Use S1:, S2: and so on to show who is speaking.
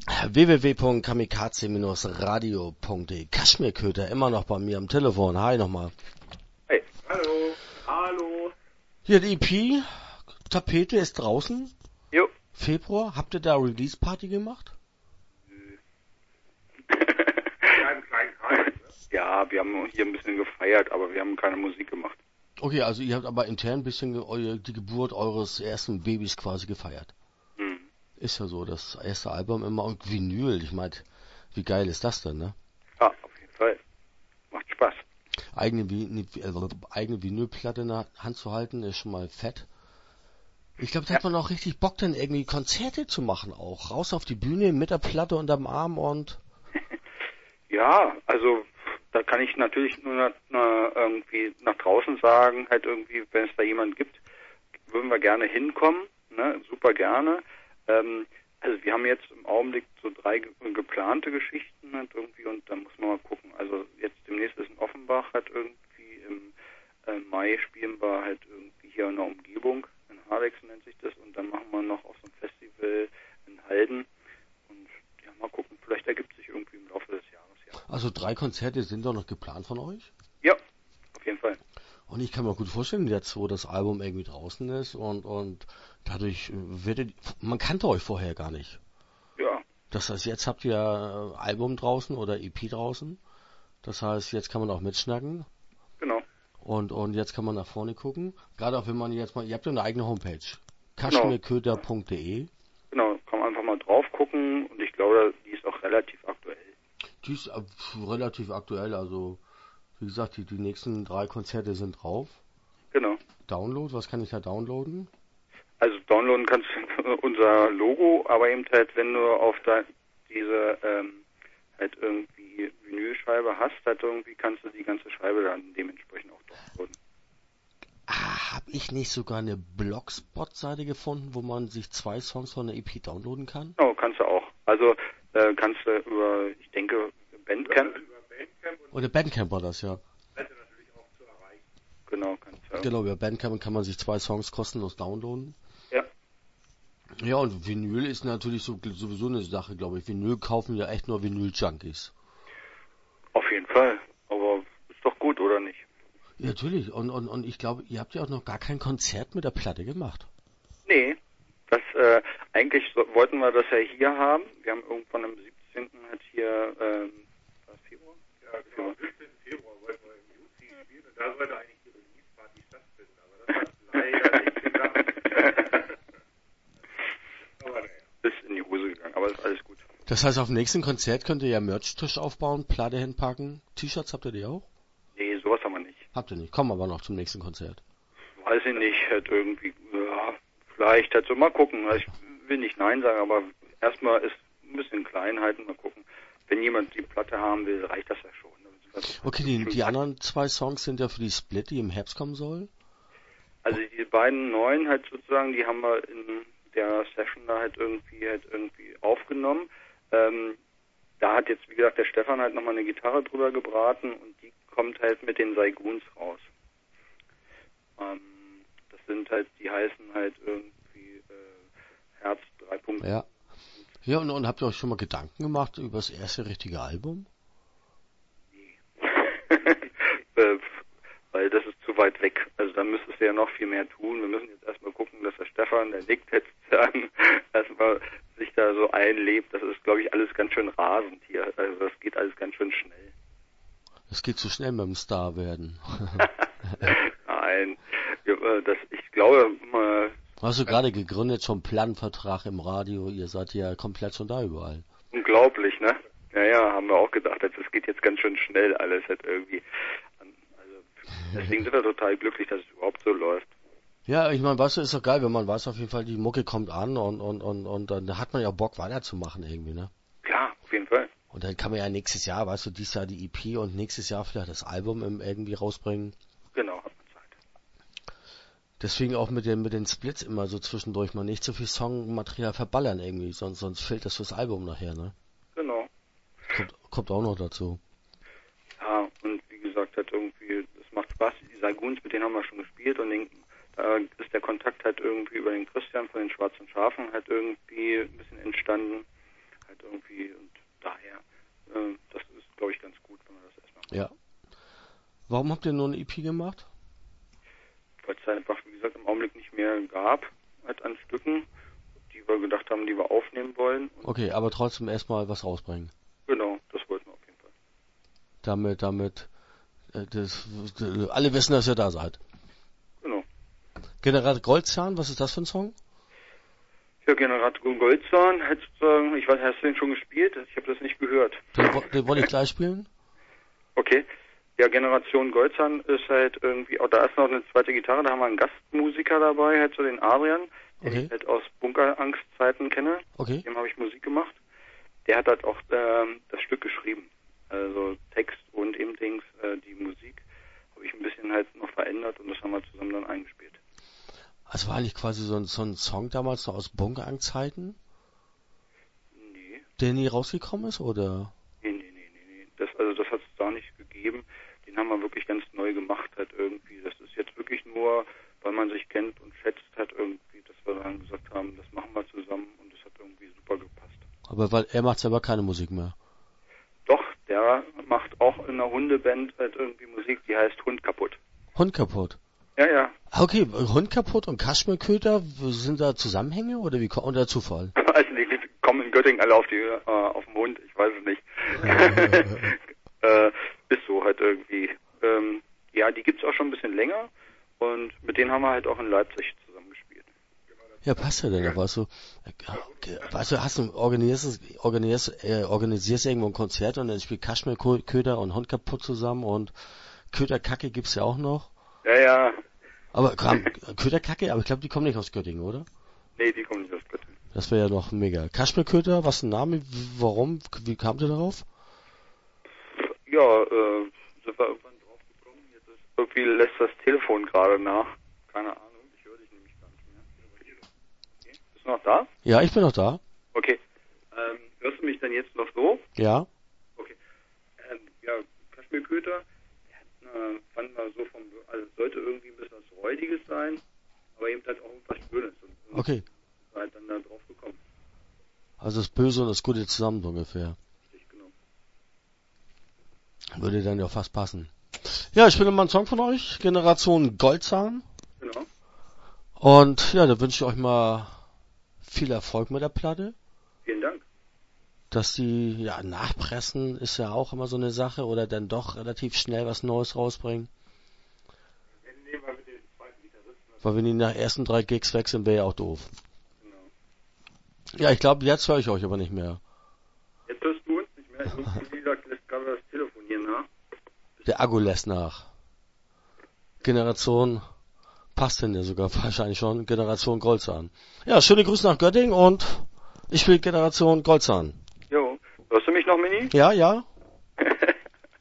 S1: www.kamikaze-radio.de. Kaschmirköter immer noch bei mir am Telefon. Hi nochmal.
S2: Hey. Hallo. Hallo.
S1: Hier die EP, Tapete ist draußen.
S2: Jo.
S1: Februar. Habt ihr da Release-Party gemacht?
S2: Ja, wir haben hier ein bisschen gefeiert, aber wir haben keine Musik gemacht.
S1: Okay, also ihr habt aber intern ein bisschen die Geburt eures ersten Babys quasi gefeiert. Ist ja so, das erste Album immer und Vinyl. Ich meine, wie geil ist das denn, ne?
S2: Ja, auf jeden Fall. Macht Spaß.
S1: Eigene Vinylplatte in der Hand zu halten, ist schon mal fett. Ich glaube, da hat man auch richtig Bock, dann irgendwie Konzerte zu machen auch. Raus auf die Bühne mit der Platte unterm Arm und...
S2: Ja, also da kann ich natürlich nur irgendwie nach draußen sagen, halt irgendwie, wenn es da jemand gibt, würden wir gerne hinkommen, ne? Super gerne. Also wir haben jetzt im Augenblick so 3 geplante Geschichten halt irgendwie und da muss man mal gucken. Also jetzt demnächst ist in Offenbach halt irgendwie im Mai spielen wir halt irgendwie hier in der Umgebung, in Hardex nennt sich das, und dann machen wir noch auf so einem Festival in Halden und ja, mal gucken, vielleicht ergibt sich irgendwie im Laufe des Jahres, ja.
S1: Also 3 Konzerte sind doch noch geplant von euch?
S2: Ja, auf jeden Fall.
S1: Und ich kann mir gut vorstellen, jetzt wo das Album irgendwie draußen ist und dadurch man kannte euch vorher gar nicht.
S2: Ja.
S1: Das heißt, jetzt habt ihr Album draußen oder EP draußen. Das heißt, jetzt kann man auch mitschnacken.
S2: Genau.
S1: Und jetzt kann man nach vorne gucken. Gerade auch wenn man jetzt mal, ihr habt ja eine eigene Homepage. kaschmirköter.de.
S2: Genau, kann man einfach mal drauf gucken und ich glaube, die ist auch relativ aktuell.
S1: Die ist relativ aktuell, also wie gesagt, die nächsten 3 Konzerte sind drauf.
S2: Genau.
S1: Download, was kann ich da downloaden?
S2: Also downloaden kannst du unser Logo, aber eben halt, wenn du auf diese halt irgendwie Vinylscheibe hast, halt irgendwie kannst du die ganze Scheibe dann dementsprechend auch downloaden.
S1: Habe ich nicht sogar eine Blogspot-Seite gefunden, wo man sich 2 Songs von der EP downloaden kann?
S2: Genau, kannst du auch. Also kannst du über, ich denke, Bandcamp.
S1: Oder Bandcamp war das, ja.
S2: Das ist natürlich auch zu erreichen. Genau, kannst du.
S1: Genau, über Bandcamp kann man sich 2 Songs kostenlos downloaden.
S2: Ja.
S1: Ja, und Vinyl ist natürlich sowieso eine Sache, glaube ich. Vinyl kaufen ja echt nur Vinyl-Junkies.
S2: Auf jeden Fall. Aber ist doch gut, oder nicht?
S1: Ja, natürlich. Und ich glaube, ihr habt ja auch noch gar kein Konzert mit der Platte gemacht.
S2: Nee. Das, eigentlich wollten wir das ja hier haben. Wir haben irgendwann am 17. halt hier, was, Februar? Ja, genau, am 17. Februar wollten wir im UC spielen und da sollte eigentlich die Release-Party stattfinden, aber das hat leider nicht geklappt. Aber naja, ist in die Hose gegangen, aber ist alles gut.
S1: Das heißt, auf dem nächsten Konzert könnt ihr ja Merch-Tisch aufbauen, Platte hinpacken. T-Shirts habt ihr die auch?
S2: Nee, sowas haben wir nicht.
S1: Habt ihr nicht. Kommen aber noch zum nächsten Konzert.
S2: Weiß ich nicht, halt irgendwie, ja, vielleicht halt so, mal gucken. Ich will nicht Nein sagen, aber erstmal ist ein bisschen klein halten, mal gucken. Wenn jemand die Platte haben will, reicht das ja schon.
S1: Okay, die anderen 2 Songs sind ja für die Split, die im Herbst kommen soll.
S2: Also die beiden neuen halt sozusagen, die haben wir in der Session da halt irgendwie aufgenommen. Da hat jetzt, wie gesagt, der Stefan halt nochmal eine Gitarre drüber gebraten und die kommt halt mit den Saigoons raus. Das sind halt, die heißen halt irgendwie Herz 3.
S1: Ja. Ja, und habt ihr euch schon mal Gedanken gemacht über das erste richtige Album?
S2: Nee. Weil das ist zu weit weg. Also da müsstest du ja noch viel mehr tun. Wir müssen jetzt erstmal gucken, dass der Stefan, der nickt jetzt sagen, erstmal sich da so einlebt. Das ist, glaube ich, alles ganz schön rasend hier. Also das geht alles ganz schön schnell.
S1: Es geht zu schnell mit dem Star werden.
S2: Nein. Ich glaube...
S1: Hast du gerade gegründet, schon Planvertrag im Radio, ihr seid ja komplett schon da überall.
S2: Unglaublich, ne? Ja, haben wir auch gedacht, das geht jetzt ganz schön schnell alles halt irgendwie. Also deswegen sind wir total glücklich, dass es überhaupt so läuft.
S1: Ja, ich meine, weißt du, ist doch geil, wenn man weiß auf jeden Fall, die Mucke kommt an und dann hat man ja Bock weiterzumachen irgendwie, ne?
S2: Klar, auf jeden Fall.
S1: Und dann kann man ja nächstes Jahr, weißt du, dieses Jahr die EP und nächstes Jahr vielleicht das Album irgendwie rausbringen.
S2: Genau, hat man Zeit.
S1: Deswegen auch mit den Splits immer so zwischendurch mal nicht so viel Songmaterial verballern irgendwie, sonst fehlt das fürs Album nachher, ne?
S2: Genau.
S1: Kommt auch noch dazu.
S2: Ja, und wie gesagt, halt irgendwie, es macht Spaß. Die Saigoons, mit denen haben wir schon gespielt und da ist der Kontakt halt irgendwie über den Christian von den Schwarzen Schafen halt irgendwie ein bisschen entstanden. halt irgendwie und daher, das ist, glaube ich, ganz gut, wenn man das erstmal macht.
S1: Ja. Warum habt ihr nur eine EP gemacht?
S2: Weil es einfach, wie gesagt, im Augenblick nicht mehr gab, halt an Stücken, die wir gedacht haben, die wir aufnehmen wollen. Und
S1: Okay, aber trotzdem erstmal was rausbringen.
S2: genau, das wollten wir auf jeden Fall.
S1: Damit, alle wissen, dass ihr da seid.
S2: Genau.
S1: General Goldzahn, was ist das für ein Song?
S2: Ja, Generator Goldzahn, ich weiß, hast du den schon gespielt? Ich habe das nicht gehört.
S1: Den wollte ich gleich spielen.
S2: Okay. Ja, Generation Goldzahn ist halt irgendwie, da ist noch eine zweite Gitarre, da haben wir einen Gastmusiker dabei, halt so den Adrian, den
S1: Okay.
S2: ich halt aus Bunkerangstzeiten kenne.
S1: Okay.
S2: Mit dem habe ich Musik gemacht. Der hat halt auch das Stück geschrieben. Also Text und eben die Musik habe ich ein bisschen halt noch verändert und das haben wir zusammen dann eingespielt.
S1: Also war eigentlich quasi so ein Song damals noch aus Bunkerang-Zeiten,
S2: Nee,
S1: der nie rausgekommen ist, oder?
S2: nee. Das hat es da nicht gegeben. Den haben wir wirklich ganz neu gemacht halt irgendwie. Das ist jetzt wirklich nur, weil man sich kennt und schätzt halt irgendwie, dass wir dann gesagt haben, das machen wir zusammen und das hat irgendwie super gepasst.
S1: Aber weil er macht selber keine Musik mehr.
S2: Doch, der macht auch in einer Hundeband halt irgendwie Musik, die heißt Hund kaputt.
S1: Hund kaputt.
S2: Ja.
S1: Okay, Hund kaputt und Kaschmirköter, sind da Zusammenhänge oder wie kommt der Zufall?
S2: Also die kommen in Göttingen alle auf den Hund, ich weiß es nicht. Ist so halt irgendwie. Ja, die gibt's auch schon ein bisschen länger und mit denen haben wir halt auch in Leipzig zusammengespielt.
S1: Ja, passt ja denn, weißt du, organisierst irgendwo ein Konzert und dann spielt Kaschmirköter und Hund kaputt zusammen und Köterkacke gibt's ja auch noch.
S2: Ja.
S1: Aber Köterkacke, aber ich glaube, die kommen nicht aus Göttingen, oder?
S2: Nee, die kommen nicht aus Göttingen.
S1: Das wäre ja noch mega. Kaschmirköter, was ist ein Name? Warum? Wie kamt ihr darauf?
S2: Ja, sind wir irgendwann drauf gekommen. Jetzt ist irgendwie lässt das Telefon gerade nach. Keine Ahnung, ich höre dich nämlich gar nicht mehr. Okay. Bist du noch da?
S1: Ja, ich bin noch da.
S2: Okay. Hörst du mich dann jetzt noch so?
S1: Ja.
S2: Okay. Ja, Kaschmirköter, fanden wir so also sollte irgendwie ein bisschen was Räudiges sein, aber eben halt auch irgendwas Schönes. Und
S1: Okay.
S2: sind halt dann da drauf gekommen.
S1: Also das Böse und das Gute zusammen so ungefähr.
S2: Richtig, genau.
S1: Würde dann ja fast passen. Ja, ich bin immer ein Song von euch, Generation Goldzahn.
S2: Genau.
S1: Und ja, da wünsche ich euch mal viel Erfolg mit der Platte.
S2: Vielen Dank.
S1: Dass die, ja, nachpressen ist ja auch immer so eine Sache oder dann doch relativ schnell was Neues rausbringen. Weil wenn die nach ersten 3 Gigs weg sind, wäre ja auch doof.
S2: Genau.
S1: Ja, ich glaube, jetzt höre ich euch aber nicht mehr.
S2: Jetzt hörst du uns nicht mehr. Irgendwie lässt gerade das Telefon hier nach.
S1: Der Akku lässt nach. Generation, passt denn ja sogar wahrscheinlich schon, Generation Goldzahn. Ja, schöne Grüße nach Göttingen und ich spiele Generation Goldzahn.
S2: Jo. Hörst du mich noch, Mini?
S1: Ja.